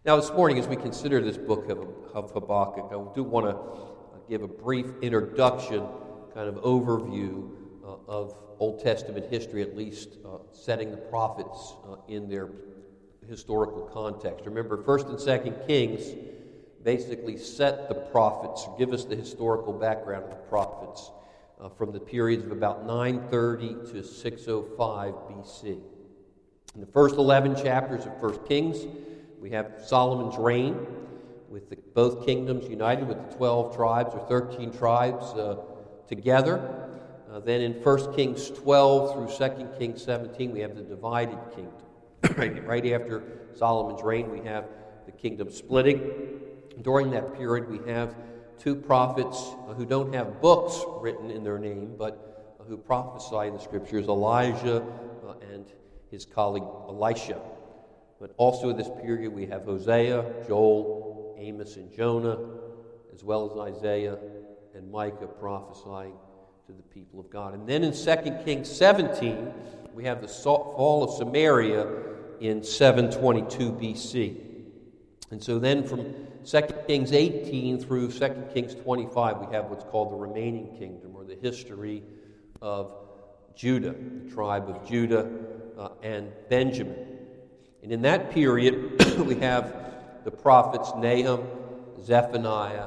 Now, this morning, as we consider this book of Habakkuk, I do want to give a brief introduction, kind of overview of Old Testament history, at least setting the prophets in their historical context. Remember, 1st and 2nd Kings basically set the prophets, give us the historical background of the prophets from the periods of about 930 to 605 BC. In the first 11 chapters of 1 Kings, we have Solomon's reign, with both kingdoms united with the 12 tribes or 13 tribes together. Then in 1 Kings 12 through 2 Kings 17, we have the divided kingdom. Right after Solomon's reign, we have the kingdom splitting. During that period, we have two prophets who don't have books written in their name, but who prophesy in the Scriptures, Elijah and his colleague Elisha. But also in this period, we have Hosea, Joel, Amos, and Jonah, as well as Isaiah and Micah prophesying to the people of God. And then in 2 Kings 17, we have the fall of Samaria in 722 BC. And so then from 2 Kings 18 through 2 Kings 25, we have what's called the remaining kingdom, or the history of Judah, the tribe of Judah and Benjamin. And in that period, we have the prophets Nahum, Zephaniah,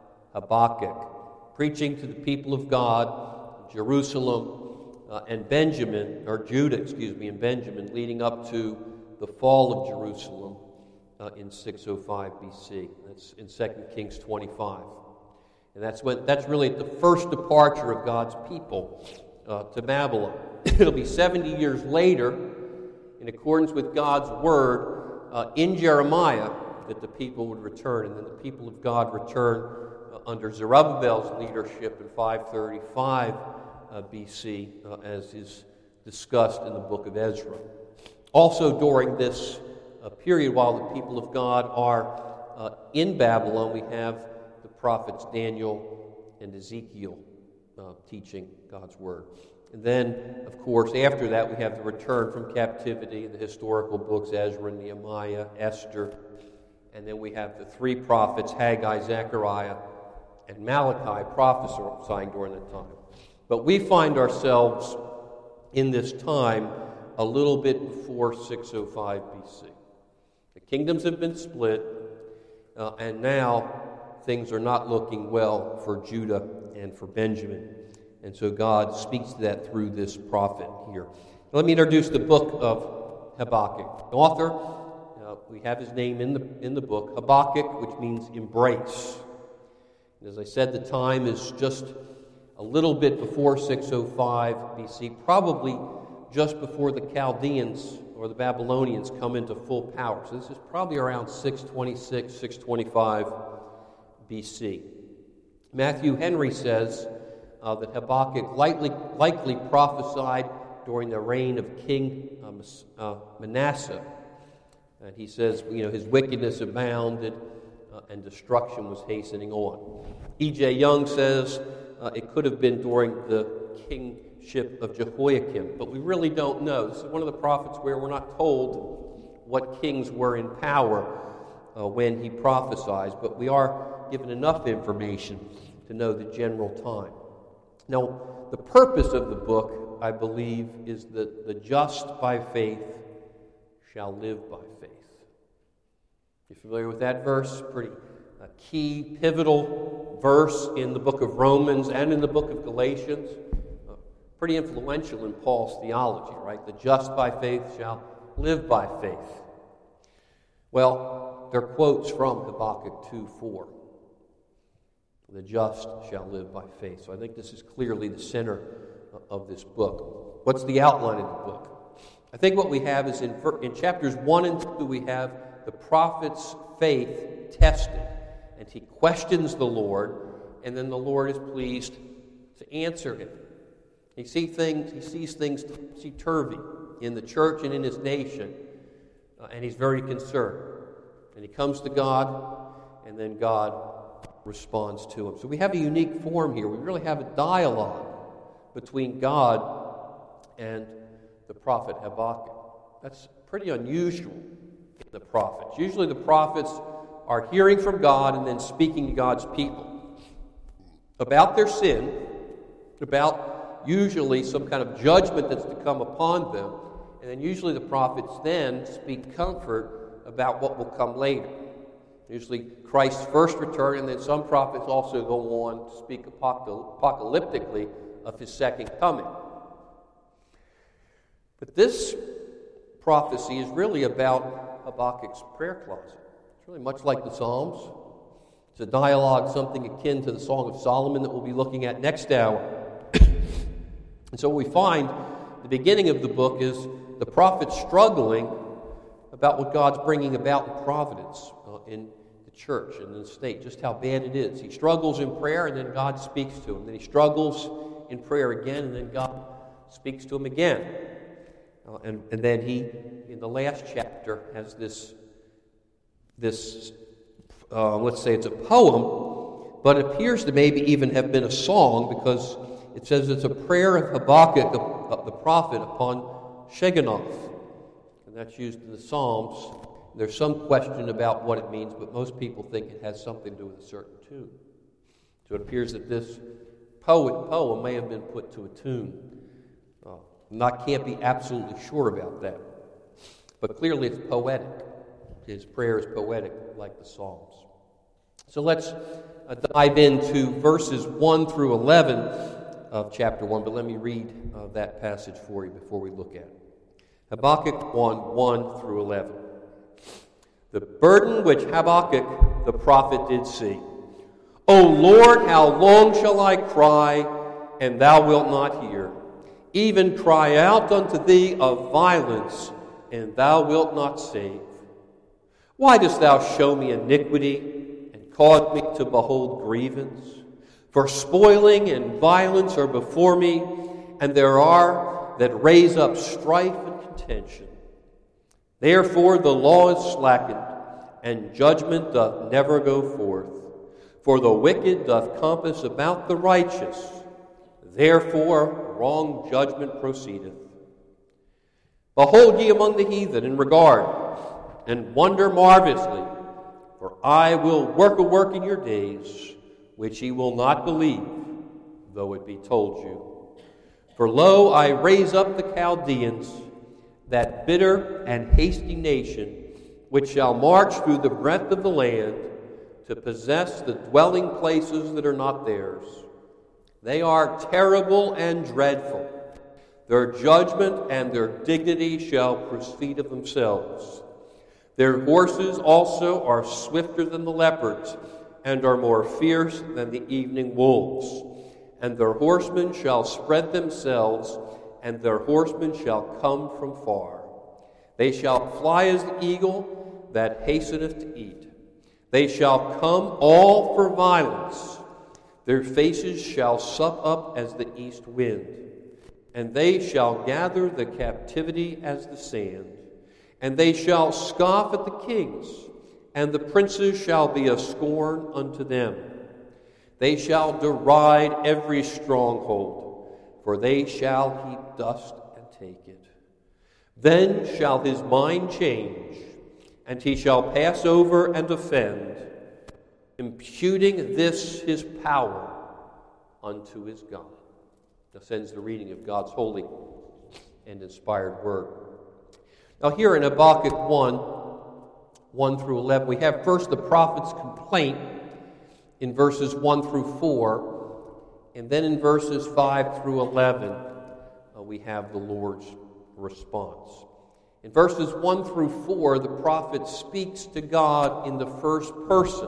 Habakkuk, preaching to the people of God, Jerusalem and Benjamin, or Judah, and Benjamin, leading up to the fall of Jerusalem in 605 BC. That's in 2 Kings 25. And that's really the first departure of God's people to Babylon. It'll be 70 years later, in accordance with God's word in Jeremiah, that the people would return. And then the people of God return under Zerubbabel's leadership in 535 BC, as is discussed in the book of Ezra. Also during this period, while the people of God are in Babylon, we have the prophets Daniel and Ezekiel teaching God's word. And then, of course, after that, we have the return from captivity, the historical books, Ezra, Nehemiah, Esther. And then we have the three prophets, Haggai, Zechariah, and Malachi, prophesying during that time. But we find ourselves in this time a little bit before 605 BC. The kingdoms have been split, and now things are not looking well for Judah and for Benjamin. And so God speaks to that through this prophet here. Let me introduce the book of Habakkuk. The author, we have his name in the book, Habakkuk, which means embrace. And as I said, the time is just a little bit before 605 BC, probably just before the Chaldeans or the Babylonians come into full power. So this is probably around 626, 625 BC. Matthew Henry says that Habakkuk likely prophesied during the reign of King Manasseh. And he says, his wickedness abounded and destruction was hastening on. E.J. Young says it could have been during the kingship of Jehoiakim, but we really don't know. This is one of the prophets where we're not told what kings were in power when he prophesies, but we are given enough information to know the general time. Now, the purpose of the book, I believe, is that the just by faith shall live by faith. You familiar with that verse? Pretty key, pivotal verse in the book of Romans and in the book of Galatians. Pretty influential in Paul's theology, right? The just by faith shall live by faith. Well, they're quotes from Habakkuk 2:4. The just shall live by faith. So I think this is clearly the center of this book. What's the outline of the book? I think what we have is in chapters 1 and 2, we have the prophet's faith tested. And he questions the Lord, and then the Lord is pleased to answer him. He sees things topsy-turvy in the church and in his nation, and he's very concerned. And he comes to God, and then God responds to him. So we have a unique form here. We really have a dialogue between God and the prophet Habakkuk. That's pretty unusual in the prophets. Usually the prophets are hearing from God and then speaking to God's people about their sin, about usually some kind of judgment that's to come upon them, and then usually the prophets then speak comfort about what will come later. Usually Christ's first return, and then some prophets also go on to speak apocalyptically of his second coming. But this prophecy is really about Habakkuk's prayer closet. It's really much like the Psalms. It's a dialogue, something akin to the Song of Solomon that we'll be looking at next hour. And so what we find, the beginning of the book is the prophet struggling about what God's bringing about in providence in the church and in the state, just how bad it is. He struggles in prayer, and then God speaks to him. Then he struggles in prayer again, and then God speaks to him again. And then he, in the last chapter, has this let's say it's a poem, but it appears to maybe even have been a song, because it says it's a prayer of Habakkuk, the prophet, upon Shigionoth. And that's used in the Psalms. There's some question about what it means, but most people think it has something to do with a certain tune. So it appears that this poem may have been put to a tune. Can't be absolutely sure about that. But clearly it's poetic. His prayer is poetic, like the Psalms. So let's dive into verses 1 through 11 of chapter 1, but let me read that passage for you before we look at it. Habakkuk 1 through 11. The burden which Habakkuk the prophet did see. O Lord, how long shall I cry, and thou wilt not hear? Even cry out unto thee of violence, and thou wilt not save. Why dost thou show me iniquity, and cause me to behold grievance? For spoiling and violence are before me, and there are that raise up strife and contention. Therefore the law is slackened, and judgment doth never go forth. For the wicked doth compass about the righteous. Therefore wrong judgment proceedeth. Behold ye among the heathen in regard, and wonder marvelously. For I will work a work in your days, which ye will not believe, though it be told you. For lo, I raise up the Chaldeans, that bitter and hasty nation, which shall march through the breadth of the land, to possess the dwelling places that are not theirs. They are terrible and dreadful. Their judgment and their dignity shall proceed of themselves. Their horses also are swifter than the leopards, and are more fierce than the evening wolves. And their horsemen shall spread themselves, and their horsemen shall come from far. They shall fly as the eagle that hasteneth to eat. They shall come all for violence. Their faces shall sup up as the east wind. And they shall gather the captivity as the sand. And they shall scoff at the kings, and the princes shall be a scorn unto them. They shall deride every stronghold, for they shall heap dust and take it. Then shall his mind change, and he shall pass over and offend, imputing this his power unto his God. Thus ends the reading of God's holy and inspired word. Now here in Habakkuk 1 through 11, we have first the prophet's complaint in verses 1 through 4, and then in verses 5 through 11, we have the Lord's response. In verses 1 through 4, the prophet speaks to God in the first person.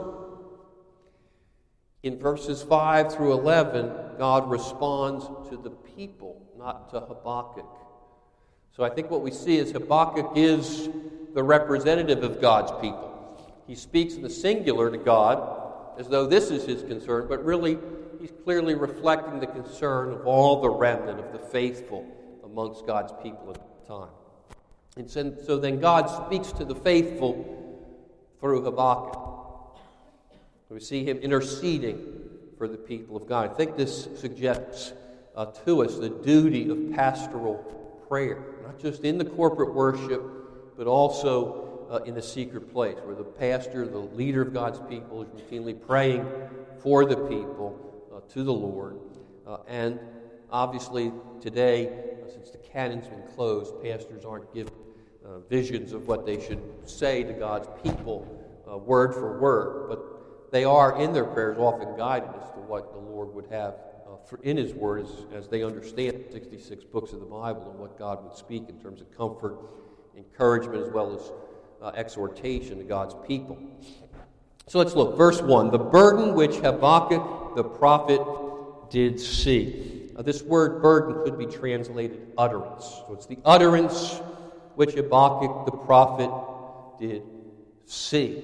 In verses 5 through 11, God responds to the people, not to Habakkuk. So I think what we see is Habakkuk is the representative of God's people. He speaks in the singular to God as though this is his concern, but really he's clearly reflecting the concern of all the remnant of the faithful amongst God's people at the time. And so then God speaks to the faithful through Habakkuk. We see him interceding for the people of God. I think this suggests to us the duty of pastoral prayer, not just in the corporate worship, but also in the secret place, where the pastor, the leader of God's people, is routinely praying for the people to the Lord. And obviously today, since the canon's been closed, pastors aren't given visions of what they should say to God's people word for word, but they are in their prayers often guided as to what the Lord would have in His Word as they understand the 66 books of the Bible and what God would speak in terms of comfort, encouragement, as well as exhortation to God's people. So let's look. Verse 1, the burden which Habakkuk the prophet did see. This word burden could be translated utterance. So it's the utterance which Habakkuk the prophet did see.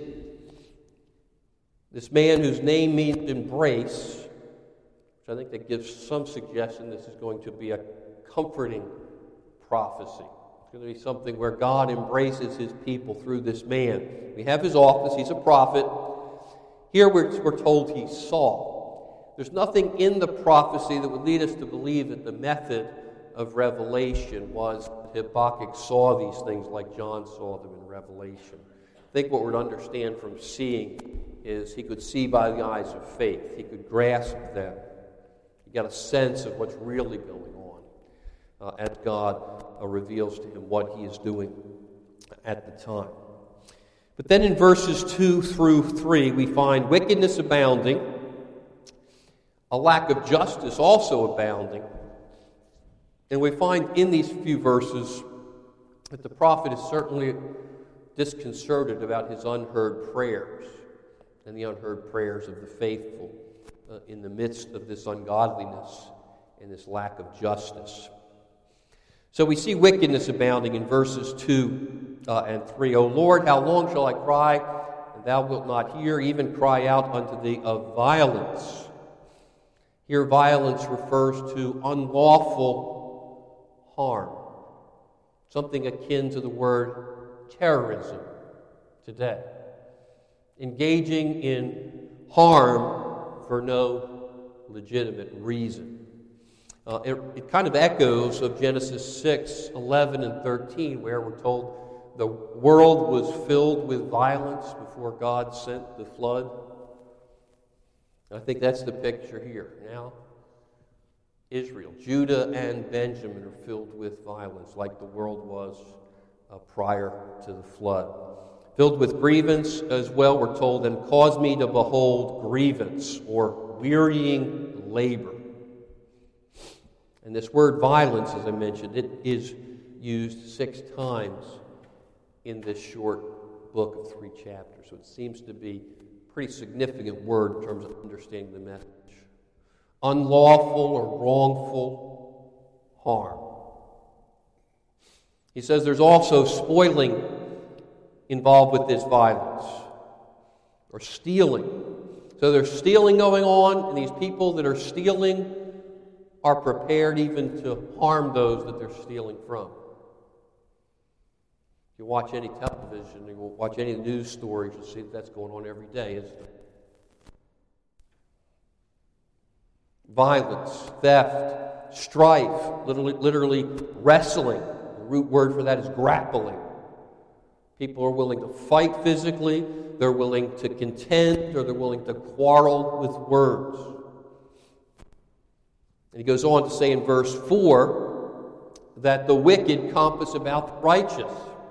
This man whose name means embrace, which I think that gives some suggestion this is going to be a comforting prophecy. It's going to be something where God embraces His people through this man. We have his office, he's a prophet. Here we're told he saw. There's nothing in the prophecy that would lead us to believe that the method of revelation was Habakkuk saw these things like John saw them in Revelation. I think what we're to understand from seeing is he could see by the eyes of faith. He could grasp them. He got a sense of what's really going on as God reveals to him what he is doing at the time. But then in verses 2 through 3, we find wickedness abounding, a lack of justice also abounding. And we find in these few verses that the prophet is certainly disconcerted about his unheard prayers and the unheard prayers of the faithful in the midst of this ungodliness and this lack of justice. So we see wickedness abounding in verses 2 and 3. O Lord, how long shall I cry, and thou wilt not hear, even cry out unto thee of violence? Here violence refers to unlawful harm, something akin to the word terrorism today. Engaging in harm for no legitimate reason. It kind of echoes of Genesis 6, 11, and 13, where we're told the world was filled with violence before God sent the flood. I think that's the picture here. Now, Israel, Judah, and Benjamin are filled with violence like the world was prior to the flood. Filled with grievance as well, we're told, and cause me to behold grievance or wearying labor. And this word violence, as I mentioned, it is used 6 times in this short book of 3 chapters. So it seems to be a pretty significant word in terms of understanding the message. Unlawful or wrongful harm. He says there's also spoiling involved with this violence, or stealing. So there's stealing going on, and these people that are stealing are prepared even to harm those that they're stealing from. If you watch any television, you watch any news stories, you'll see that that's going on every day, isn't it? Violence, theft, strife, literally wrestling. The root word for that is grappling. People are willing to fight physically, they're willing to contend, or they're willing to quarrel with words. And he goes on to say in verse 4 that the wicked compass about the righteous.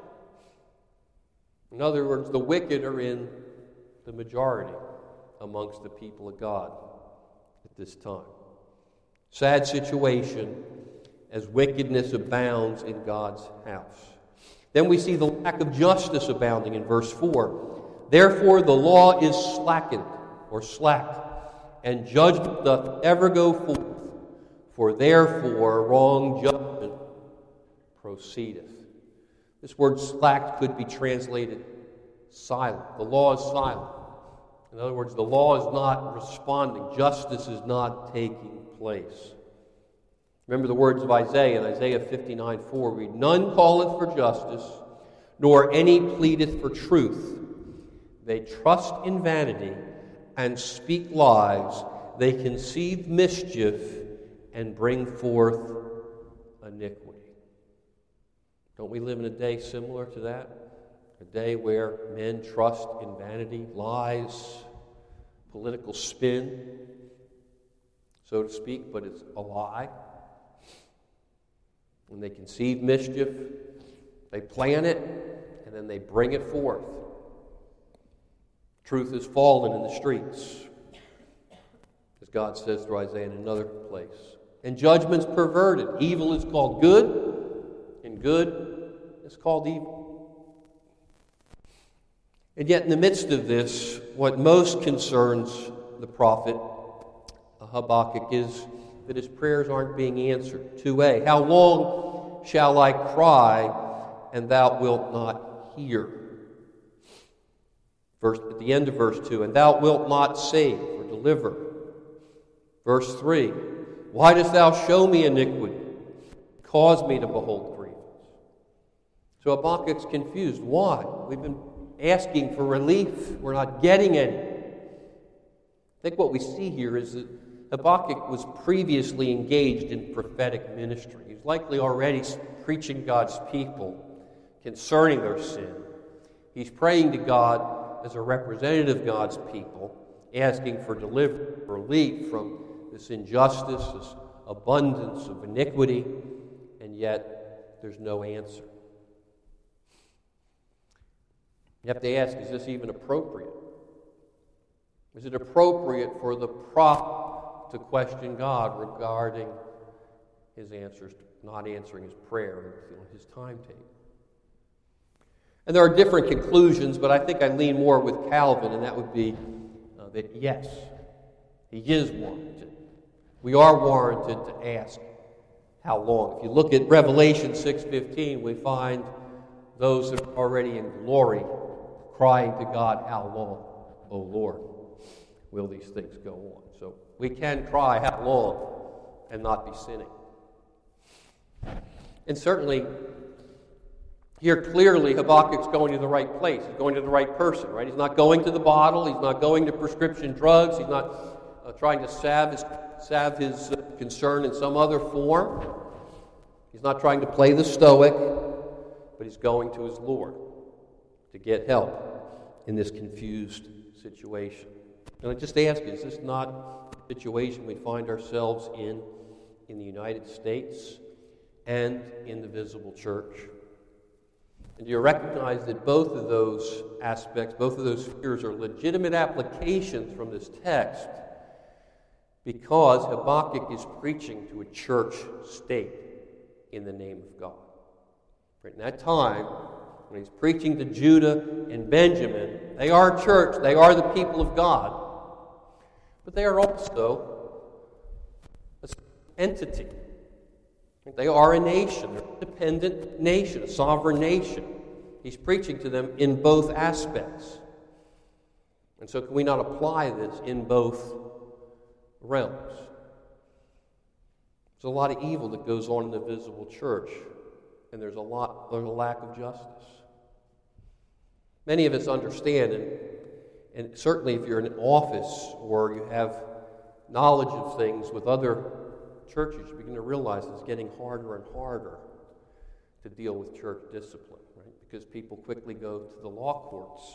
In other words, the wicked are in the majority amongst the people of God at this time. Sad situation as wickedness abounds in God's house. Then we see the lack of justice abounding in verse 4. Therefore the law is slackened, or slacked, and judgment doth ever go forth, for therefore wrong judgment proceedeth. This word slacked could be translated silent. The law is silent. In other words, the law is not responding. Justice is not taking place. Remember the words of Isaiah in Isaiah 59:4. Read, none calleth for justice, nor any pleadeth for truth. They trust in vanity and speak lies. They conceive mischief and bring forth iniquity. Don't we live in a day similar to that? A day where men trust in vanity, lies, political spin, so to speak, but it's a lie. When they conceive mischief, they plan it, and then they bring it forth. Truth is fallen in the streets, as God says through Isaiah in another place. And judgment's perverted. Evil is called good, and good is called evil. And yet in the midst of this, what most concerns the prophet Habakkuk is that his prayers aren't being answered. 2a, how long shall I cry, and thou wilt not hear? At the end of verse 2, and thou wilt not save or deliver. Verse 3, why dost thou show me iniquity, cause me to behold grievance? So Habakkuk's confused. Why? We've been asking for relief. We're not getting any. I think what we see here is that Habakkuk was previously engaged in prophetic ministry. He's likely already preaching God's people concerning their sin. He's praying to God as a representative of God's people, asking for deliverance, relief from this injustice, this abundance of iniquity, and yet there's no answer. You have to ask, is this even appropriate? Is it appropriate for the prophet to question God regarding his answers, not answering his prayer on his timetable? And there are different conclusions, but I think I lean more with Calvin, and that would be that yes, he is warranted. We are warranted to ask how long. If you look at Revelation 6:15, we find those that are already in glory crying to God, how long, O Lord, will these things go on? So we can cry, how long, and not be sinning. And certainly, here clearly Habakkuk's going to the right place. He's going to the right person, right? He's not going to the bottle. He's not going to prescription drugs. He's not trying to salve his concern in some other form. He's not trying to play the stoic, but he's going to his Lord to get help in this confused situation. And I just ask you, is this not a situation we find ourselves in the United States and in the visible church? And do you recognize that both of those aspects, both of those spheres are legitimate applications from this text because Habakkuk is preaching to a church state in the name of God. Right in that time, when he's preaching to Judah and Benjamin, they are a church, they are the people of God, but they are also an entity. They are a nation, they're an independent nation, a sovereign nation. He's preaching to them in both aspects. And so can we not apply this in both realms? There's a lot of evil that goes on in the visible church, and there's a lack of justice. Many of us understand, and certainly if you're in an office or you have knowledge of things with other churches, you begin to realize it's getting harder and harder to deal with church discipline, right? Because people quickly go to the law courts.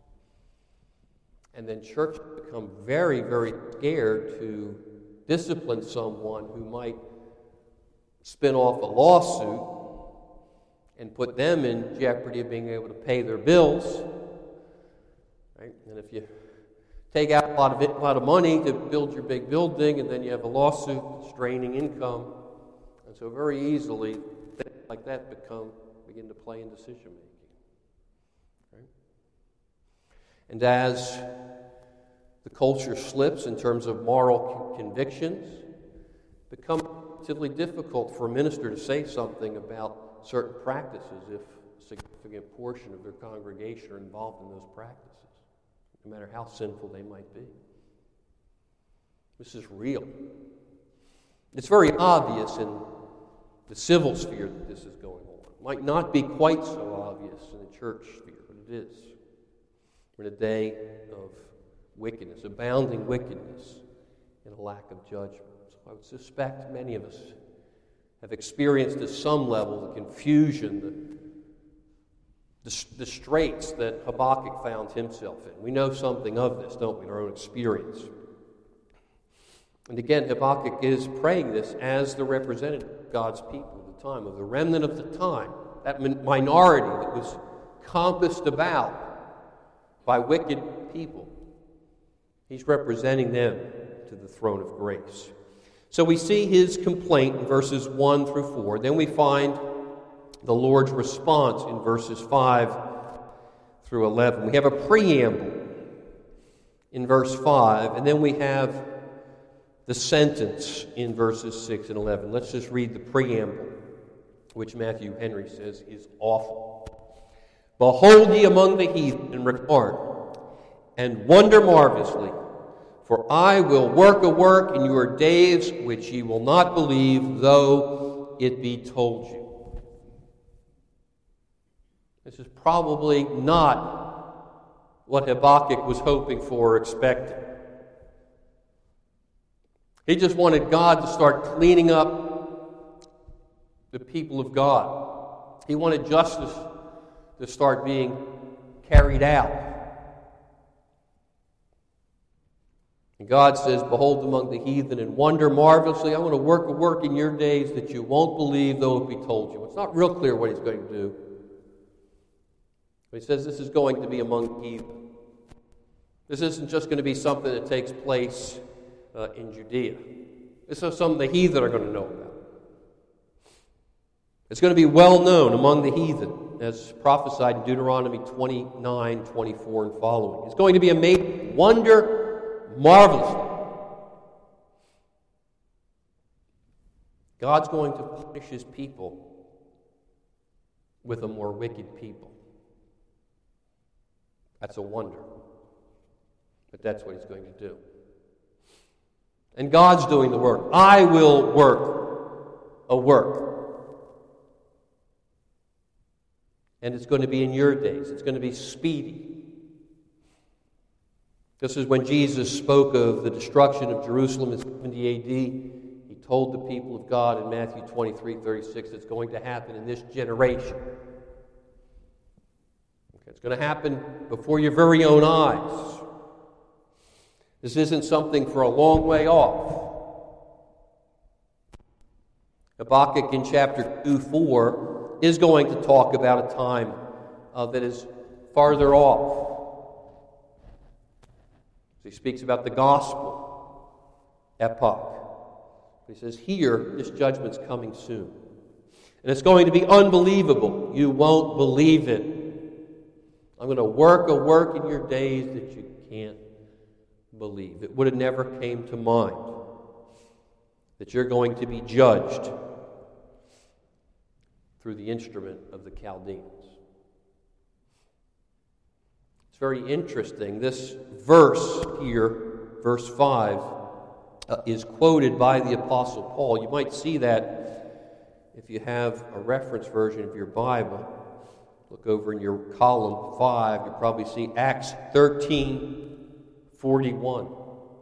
And then churches become very, very scared to discipline someone who might spin off a lawsuit and put them in jeopardy of being able to pay their bills. Right? And if you take out a lot of money to build your big building, and then you have a lawsuit straining income, and so very easily things like that begin to play in decision making. Right? And as the culture slips in terms of moral convictions, it becomes relatively difficult for a minister to say something about certain practices if a significant portion of their congregation are involved in those practices, no matter how sinful they might be. This is real. It's very obvious in the civil sphere that this is going on. It might not be quite so obvious in the church sphere, but it is. We're in a day of wickedness, abounding wickedness, and a lack of judgment. So I would suspect many of us have experienced at some level the confusion, the straits that Habakkuk found himself in. We know something of this, don't we, in our own experience. And again, Habakkuk is praying this as the representative of God's people of the time, of the remnant of the time, that minority that was compassed about by wicked people. He's representing them to the throne of grace. So we see his complaint in verses 1 through 4. Then we find the Lord's response in verses 5 through 11. We have a preamble in verse 5, and then we have the sentence in verses 6 and 11. Let's just read the preamble, which Matthew Henry says is awful. Behold ye among the heathen and regard, and wonder marvelously, for I will work a work in your days which ye will not believe, though it be told you. This is probably not what Habakkuk was hoping for or expecting. He just wanted God to start cleaning up the people of God. He wanted justice to start being carried out. And God says, behold among the heathen and wonder marvelously. I want to work a work in your days that you won't believe, though it be told you. It's not real clear what he's going to do. But he says this is going to be among the heathen. This isn't just going to be something that takes place in Judea. This is something the heathen are going to know about. It's going to be well known among the heathen, as prophesied in Deuteronomy 29, 24, and following. It's going to be a made wonder marvelously. God's going to punish his people with a more wicked people. That's a wonder. But that's what he's going to do. And God's doing the work. I will work a work. And it's going to be in your days. It's going to be speedy. This is when Jesus spoke of the destruction of Jerusalem in 70 A.D. He told the people of God in Matthew 23:36 it's going to happen in this generation. It's going to happen before your very own eyes. This isn't something for a long way off. Habakkuk in chapter 2:4 is going to talk about a time that is farther off. He speaks about the gospel epoch. He says, here, this judgment's coming soon. And it's going to be unbelievable. You won't believe it. I'm going to work a work in your days that you can't believe. It would have never came to mind that you're going to be judged through the instrument of the Chaldeans. It's very interesting. This verse here, verse 5, is quoted by the Apostle Paul. You might see that if you have a reference version of your Bible. Look over in your column 5, you'll probably see Acts 13:41.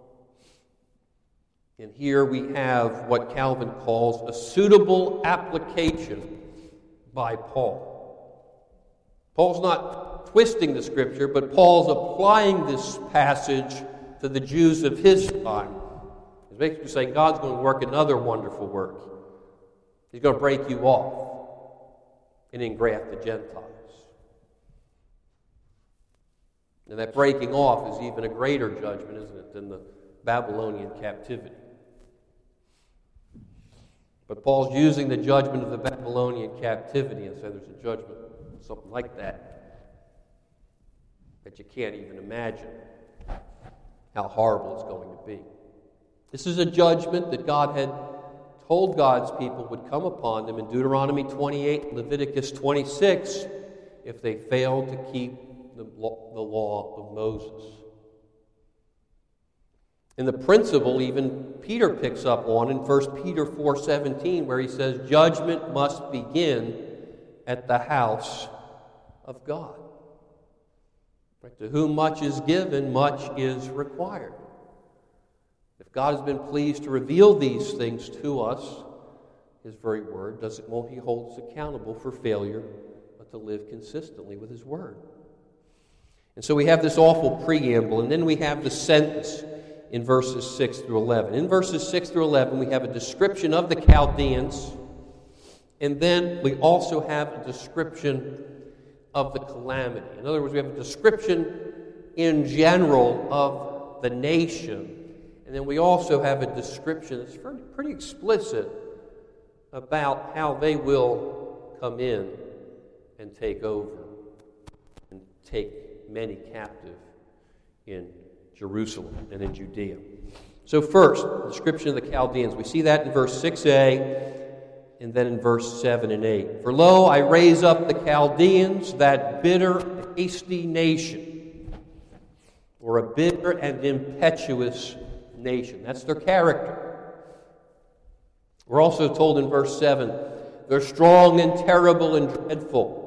And here we have what Calvin calls a suitable application by Paul. Paul's not twisting the Scripture, but Paul's applying this passage to the Jews of his time. He's basically saying God's going to work another wonderful work. He's going to break you off and engraft the Gentiles. And that breaking off is even a greater judgment, isn't it, than the Babylonian captivity. But Paul's using the judgment of the Babylonian captivity and said there's a judgment, something like that you can't even imagine how horrible it's going to be. This is a judgment that God had told God's people would come upon them in Deuteronomy 28, Leviticus 26, if they failed to keep the law of Moses. And the principle even Peter picks up on in 1 Peter 4:17, where he says, judgment must begin at the house of God. Right? To whom much is given, much is required. If God has been pleased to reveal these things to us, his very word, won't he hold us accountable for failure to live consistently with His Word. And so we have this awful preamble, and then we have the sentence in verses 6 through 11. In verses 6 through 11, we have a description of the Chaldeans, and then we also have a description of the calamity. In other words, we have a description in general of the nation, and then we also have a description that's pretty explicit about how they will come in and take over and take many captive in Jerusalem and in Judea. So first, the description of the Chaldeans. We see that in verse 6a and then in verse 7 and 8. For lo, I raise up the Chaldeans, that bitter, hasty nation, or a bitter and impetuous nation. That's their character. We're also told in verse 7, they're strong and terrible and dreadful.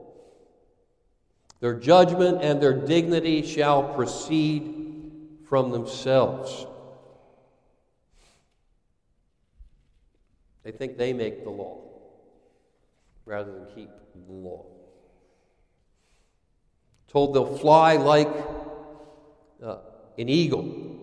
Their judgment and their dignity shall proceed from themselves. They think they make the law rather than keep the law. Told they'll fly like an eagle.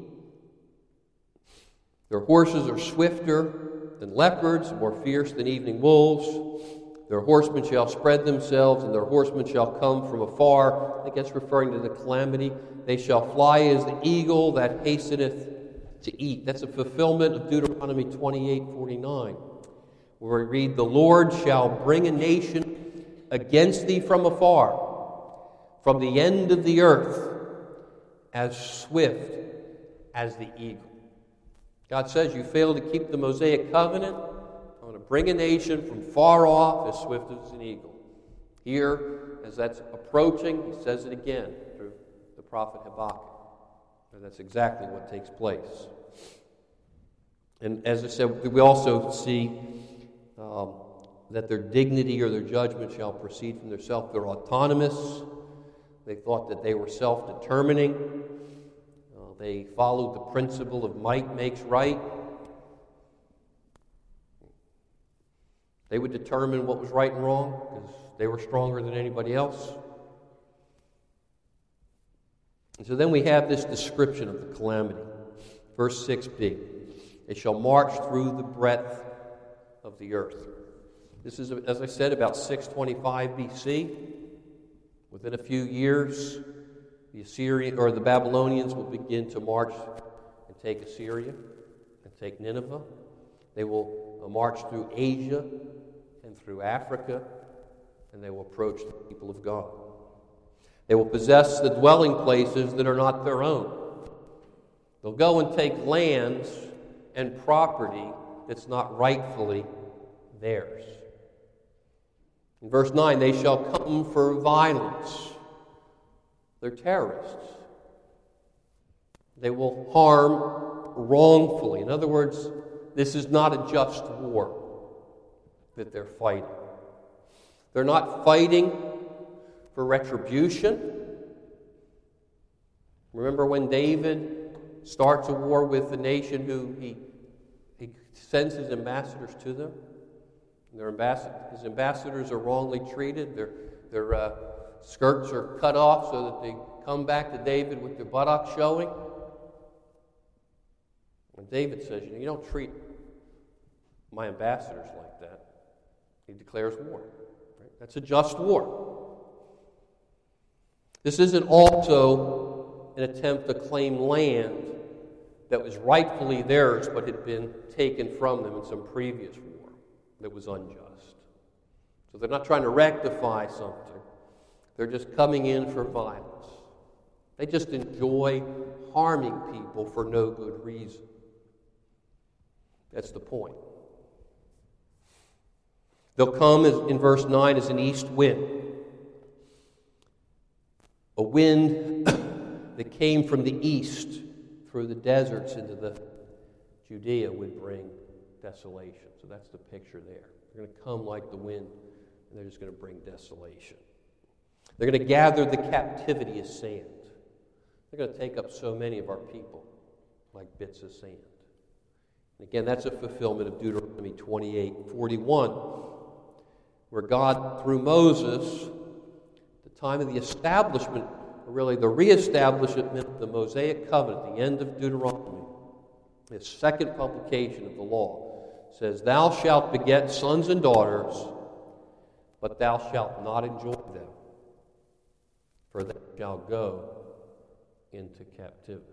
Their horses are swifter than leopards, more fierce than evening wolves. Their horsemen shall spread themselves, and their horsemen shall come from afar. I think that's referring to the calamity. They shall fly as the eagle that hasteneth to eat. That's a fulfillment of Deuteronomy 28:49, where we read, the Lord shall bring a nation against thee from afar, from the end of the earth, as swift as the eagle. God says, you fail to keep the Mosaic covenant, I'm going to bring a nation from far off as swift as an eagle. Here, as that's approaching, he says it again through the prophet Habakkuk. And that's exactly what takes place. And as I said, we also see that their dignity or their judgment shall proceed from themselves. They're autonomous. They thought that they were self-determining. They followed the principle of might makes right. They would determine what was right and wrong because they were stronger than anybody else. And so then we have this description of the calamity. Verse 6b. They shall march through the breadth of the earth. This is, as I said, about 625 BC. Within a few years, the Assyrian or the Babylonians will begin to march and take Assyria and take Nineveh. They will march through Asia and through Africa, and they will approach the people of God. They will possess the dwelling places that are not their own. They'll go and take lands and property that's not rightfully theirs. In verse 9, they shall come for violence. They're terrorists. They will harm wrongfully. In other words, this is not a just war that they're fighting. They're not fighting for retribution. Remember when David starts a war with the nation who he sends his ambassadors to them? His ambassadors are wrongly treated. Their skirts are cut off so that they come back to David with their buttocks showing. And David says, you don't treat my ambassadors like that. He declares war. Right? That's a just war. This isn't also an attempt to claim land that was rightfully theirs but had been taken from them in some previous war that was unjust. So they're not trying to rectify something. They're just coming in for violence. They just enjoy harming people for no good reason. That's the point. They'll come, in verse 9, as an east wind. A wind that came from the east through the deserts into the Judea would bring desolation. So that's the picture there. They're going to come like the wind, and they're just going to bring desolation. They're going to gather the captivity as sand. They're going to take up so many of our people like bits of sand. And again, that's a fulfillment of Deuteronomy 28:41, where God, through Moses, at the time of the establishment, or really the reestablishment of the Mosaic covenant, the end of Deuteronomy, his second publication of the law, says, "Thou shalt beget sons and daughters, but thou shalt not enjoy them, for they shall go into captivity."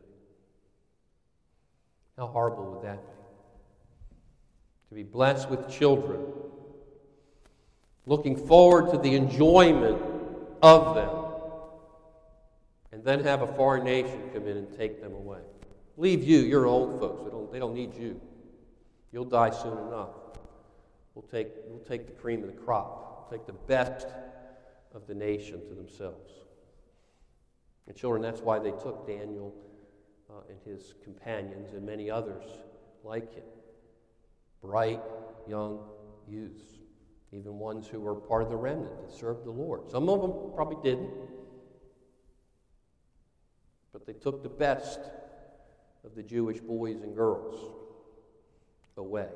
How horrible would that be? To be blessed with children, looking forward to the enjoyment of them, and then have a foreign nation come in and take them away. Leave you, you're old folks. They don't need you. You'll die soon enough. We'll take the cream of the crop. We'll take the best of the nation to themselves. And children, that's why they took Daniel and his companions and many others like him. Bright, young youths. Even ones who were part of the remnant that served the Lord. Some of them probably didn't. But they took the best of the Jewish boys and girls away.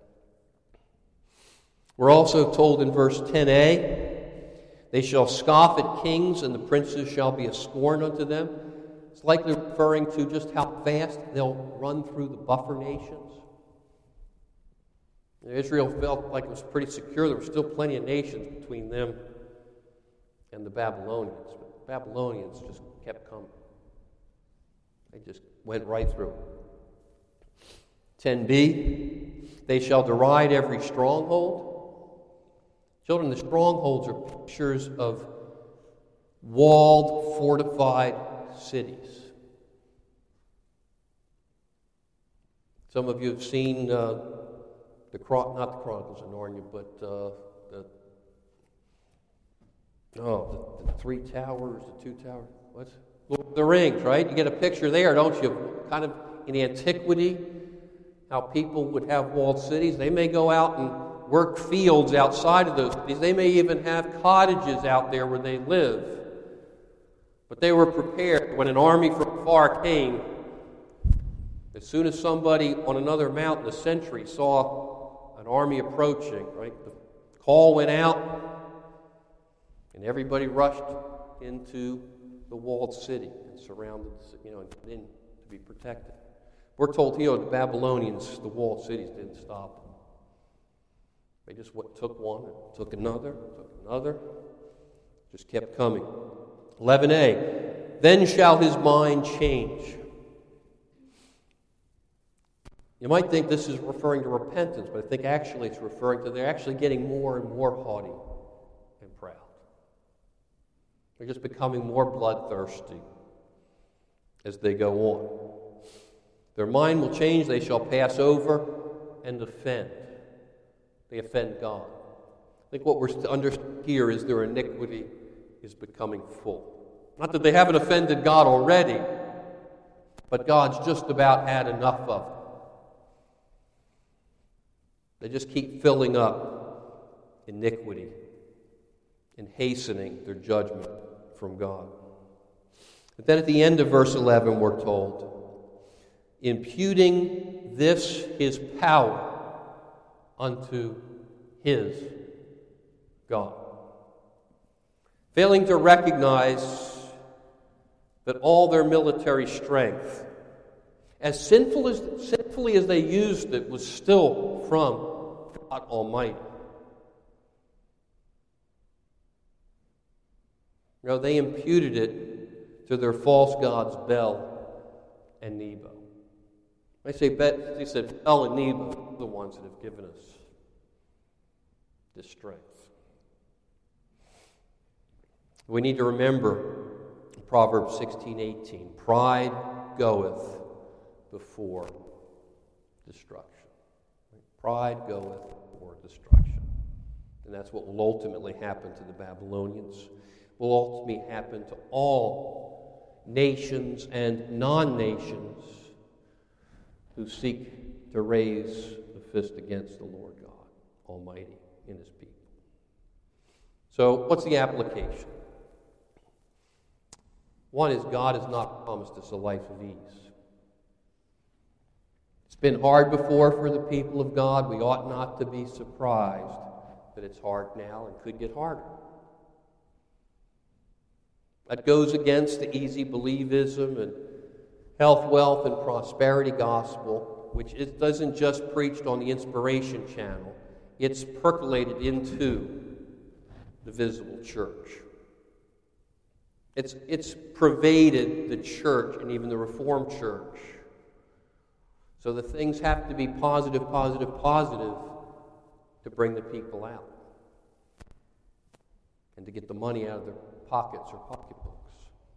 We're also told in verse 10a, "They shall scoff at kings, and the princes shall be a scorn unto them." It's likely referring to just how fast they'll run through the buffer nations. Israel felt like it was pretty secure. There were still plenty of nations between them and the Babylonians. But the Babylonians just kept coming. They just went right through. 10b, "They shall deride every stronghold." Children, the strongholds are pictures of walled, fortified cities. Some of you have seen not the Chronicles of Narnia, but the three towers, the two towers. What? Lord of the Rings, right? You get a picture there, don't you? Kind of in antiquity, how people would have walled cities. They may go out and work fields outside of those cities. They may even have cottages out there where they live. But they were prepared when an army from far came. As soon as somebody on another mountain, a sentry, saw an army approaching, right? The call went out, and everybody rushed into the walled city and surrounded, and in to be protected. We're told here the Babylonians, the walled cities didn't stop them. They just took one, and took another, just kept coming. 11a, "Then shall his mind change." You might think this is referring to repentance, but I think actually it's referring to they're actually getting more and more haughty and proud. They're just becoming more bloodthirsty as they go on. Their mind will change. They shall pass over and offend. They offend God. I think what we're to understand here is their iniquity is becoming full. Not that they haven't offended God already, but God's just about had enough of it. They just keep filling up iniquity and hastening their judgment from God. But then at the end of verse 11 we're told, "Imputing this his power unto his God." Failing to recognize that all their military strength, as sinfully as they used it, was still from God Almighty. They imputed it to their false gods Bel and Nebo. They said Bel and Nebo are the ones that have given us this strength. We need to remember Proverbs 16:18. "Pride goeth before destruction." Pride goeth before destruction. And that's what will ultimately happen to the Babylonians. Will ultimately happen to all nations and non-nations who seek to raise the fist against the Lord God Almighty and His people. So, what's the application? One is God has not promised us a life of ease. It's been hard before for the people of God. We ought not to be surprised that it's hard now and could get harder. That goes against the easy believism and health, wealth, and prosperity gospel, which it doesn't just preached on the Inspiration Channel. It's percolated into the visible church. It's pervaded the church and even the Reformed church. So the things have to be positive, positive, positive to bring the people out and to get the money out of their pockets or pocketbooks.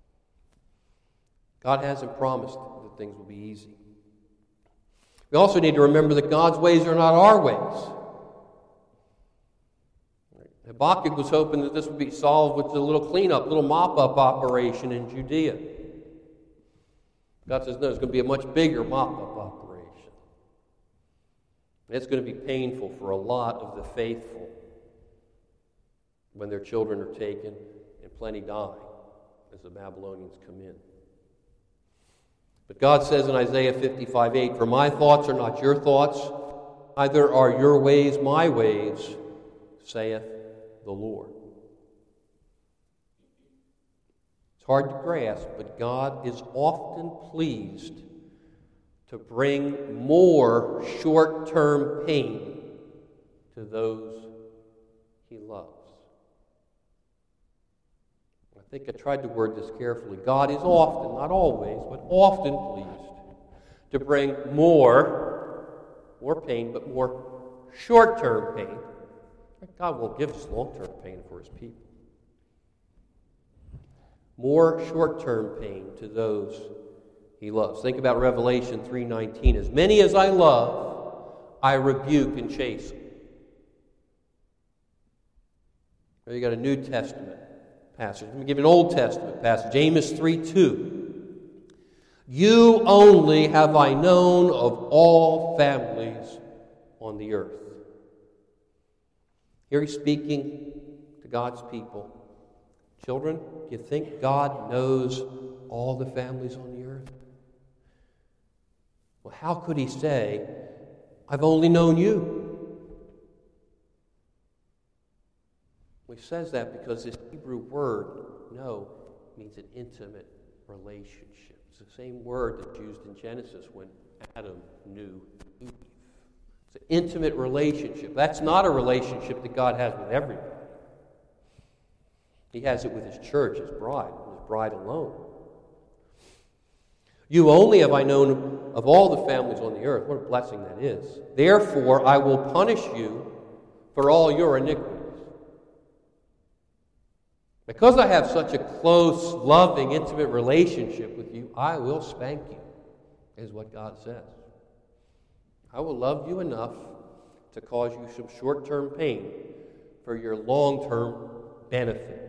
God hasn't promised that things will be easy. We also need to remember that God's ways are not our ways. Habakkuk was hoping that this would be solved with a little cleanup, little mop-up operation in Judea. God says, no, it's going to be a much bigger mop-up operation. And it's going to be painful for a lot of the faithful when their children are taken and plenty die as the Babylonians come in. But God says in Isaiah 55:8, "For my thoughts are not your thoughts, neither are your ways my ways, saith the Lord." It's hard to grasp, but God is often pleased to bring more short-term pain to those He loves. I think I tried to word this carefully. God is often, not always, but often pleased to bring more pain, but more short-term pain. God won't give us long-term pain for His people. More short-term pain to those He loves. Think about Revelation 3:19. As many as I love, I rebuke and chasten. Now you got a New Testament passage. Let me give you an Old Testament passage. Amos 3:2. You only have I known of all families on the earth. Here he's speaking to God's people. Children, do you think God knows all the families on the earth? Well, how could He say, I've only known you? Well, He says that because this Hebrew word, know, means an intimate relationship. It's the same word that's used in Genesis when Adam knew Eve. It's an intimate relationship. That's not a relationship that God has with everybody. He has it with His church, His bride alone. You only have I known of all the families on the earth. What a blessing that is. Therefore, I will punish you for all your iniquities. Because I have such a close, loving, intimate relationship with you, I will spank you, is what God says. I will love you enough to cause you some short-term pain for your long-term benefit.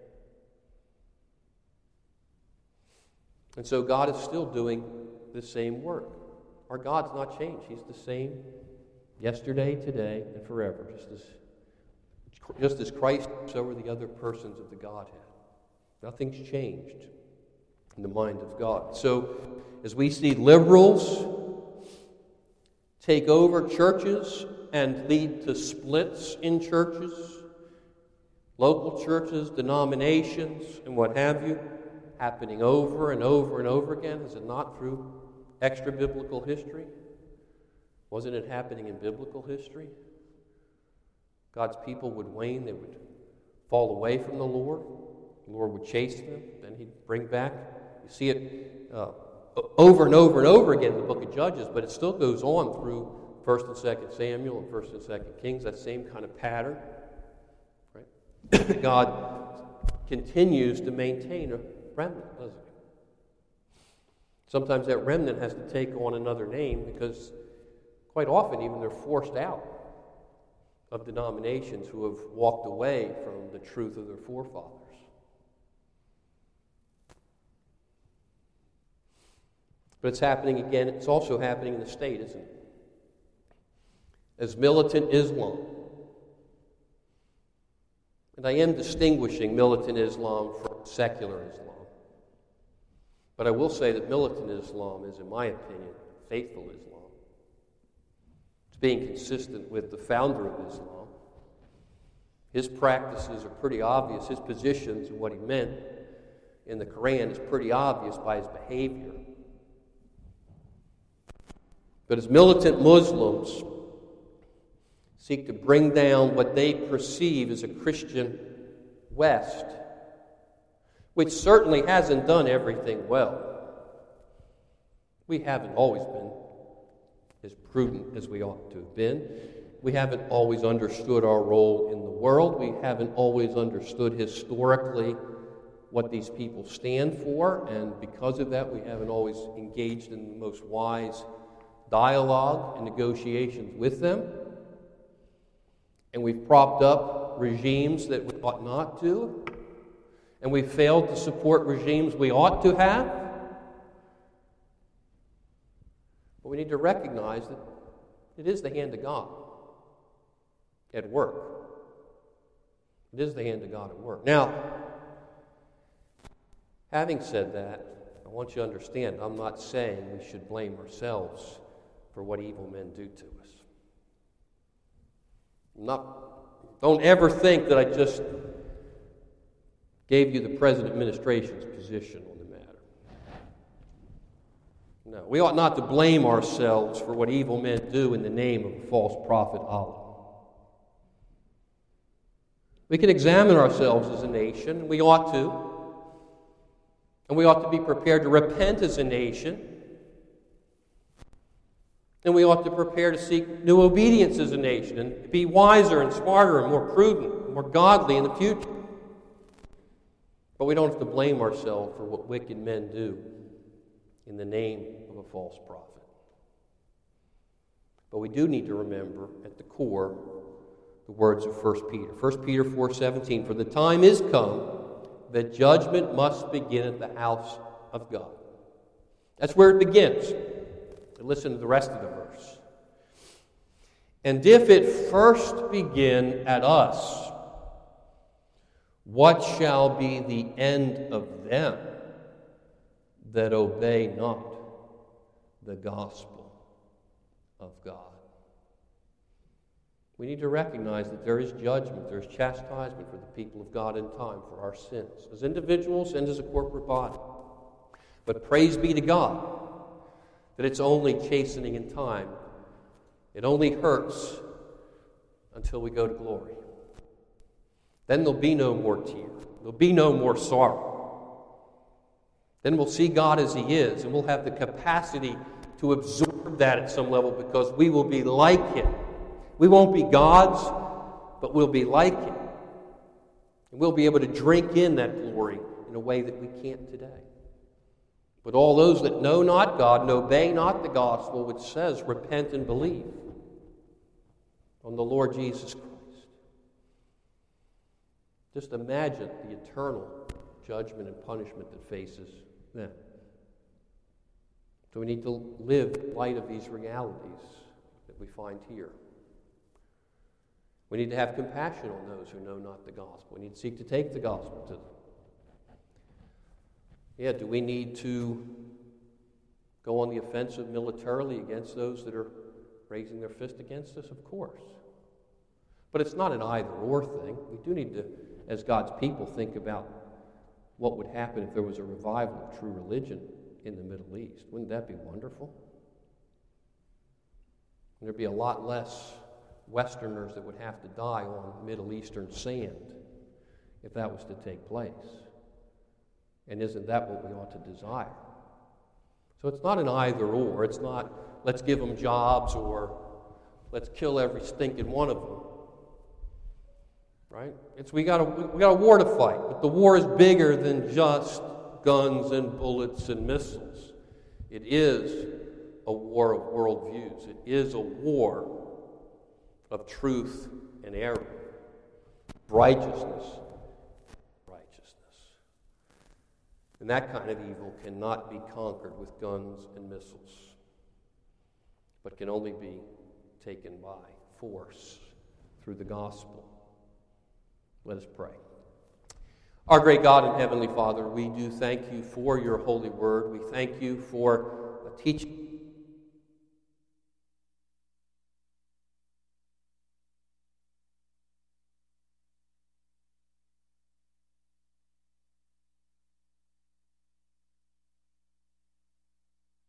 And so God is still doing the same work. Our God's not changed. He's the same yesterday, today, and forever, just as Christ is over the other persons of the Godhead. Nothing's changed in the mind of God. So as we see liberals take over churches and lead to splits in churches, local churches, denominations, and what have you, happening over and over and over again, is it not through extra-biblical history? Wasn't it happening in biblical history? God's people would wane, they would fall away from the Lord would chase them, then He'd bring back. You see it over and over and over again in the book of Judges, but it still goes on through 1st and 2nd Samuel and 1st and 2nd Kings, that same kind of pattern. Right? God continues to maintain a remnant, doesn't He? Sometimes that remnant has to take on another name because quite often even they're forced out of denominations who have walked away from the truth of their forefathers. But it's happening again. It's also happening in the state, isn't it? As militant Islam. And I am distinguishing militant Islam from secular Islam. But I will say that militant Islam is, in my opinion, faithful Islam. It's being consistent with the founder of Islam. His practices are pretty obvious. His positions and what he meant in the Quran is pretty obvious by his behavior. But as militant Muslims seek to bring down what they perceive as a Christian West, which certainly hasn't done everything well. We haven't always been as prudent as we ought to have been. We haven't always understood our role in the world. We haven't always understood historically what these people stand for, and because of that, we haven't always engaged in the most wise dialogue and negotiations with them. And we've propped up regimes that we ought not to, and we've failed to support regimes we ought to have. But we need to recognize that it is the hand of God at work. It is the hand of God at work. Now, having said that, I want you to understand, I'm not saying we should blame ourselves for what evil men do to us. Don't ever think that I just gave you the present administration's position on the matter. No, we ought not to blame ourselves for what evil men do in the name of the false prophet Allah. We can examine ourselves as a nation, and we ought to. And we ought to be prepared to repent as a nation. And we ought to prepare to seek new obedience as a nation and be wiser and smarter and more prudent and more godly in the future. But we don't have to blame ourselves for what wicked men do in the name of a false prophet. But we do need to remember at the core the words of 1 Peter. 1 Peter 4:17, "For the time is come that judgment must begin at the house of God." That's where it begins. And listen to the rest of the verse. "And if it first begin at us, what shall be the end of them that obey not the gospel of God?" We need to recognize that there is judgment, there is chastisement for the people of God in time for our sins, as individuals and as a corporate body. But praise be to God that it's only chastening in time. It only hurts until we go to glory. Then there'll be no more tear. There'll be no more sorrow. Then we'll see God as He is, and we'll have the capacity to absorb that at some level because we will be like Him. We won't be gods, but we'll be like Him. And we'll be able to drink in that glory in a way that we can't today. But all those that know not God and obey not the gospel, which says, repent and believe on the Lord Jesus Christ. Just imagine the eternal judgment and punishment that faces them. So we need to live in light of these realities that we find here. We need to have compassion on those who know not the gospel. We need to seek to take the gospel to them. Yeah, do we need to go on the offensive militarily against those that are raising their fist against us? Of course. But it's not an either-or thing. We do need to, as God's people, think about what would happen if there was a revival of true religion in the Middle East. Wouldn't that be wonderful? There'd be a lot less Westerners that would have to die on Middle Eastern sand if that was to take place. And isn't that what we ought to desire? So it's not an either-or. It's not, let's give them jobs or let's kill every stinking one of them. Right? It's we got a war to fight, but the war is bigger than just guns and bullets and missiles. It is a war of worldviews. It is a war of truth and error, righteousness. And that kind of evil cannot be conquered with guns and missiles, but can only be taken by force through the gospel. Let us pray. Our great God and Heavenly Father, we do thank you for your holy word. We thank you for teaching